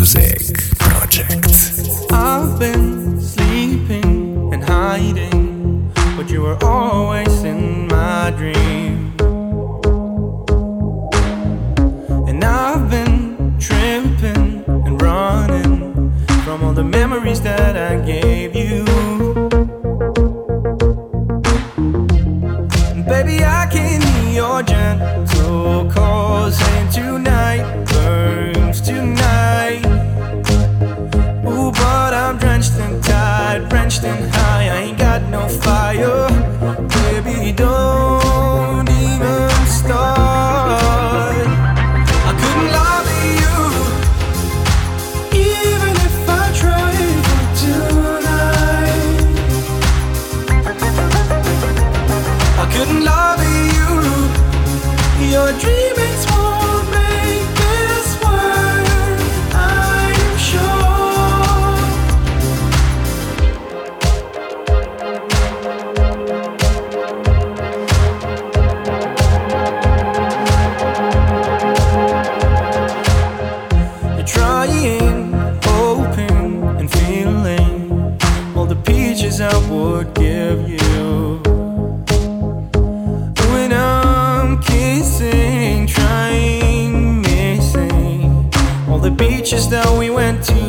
Music Project. I've been sleeping and hiding, but you were always in my dream. And I've been tripping and running from all the memories that I gave you. Baby, I can hear your gentle calls saying tonight burns tonight. Ooh, but I'm drenched and tired, wrenched and high. I ain't got no fire. Baby, don't even start. I couldn't love you, even if I tried for tonight. I couldn't love you. Your dreamings won't make this work, I'm sure. You're trying, hoping, and feeling all the peaches I would give you. When I'm kissing, trying, missing all the beaches that we went to.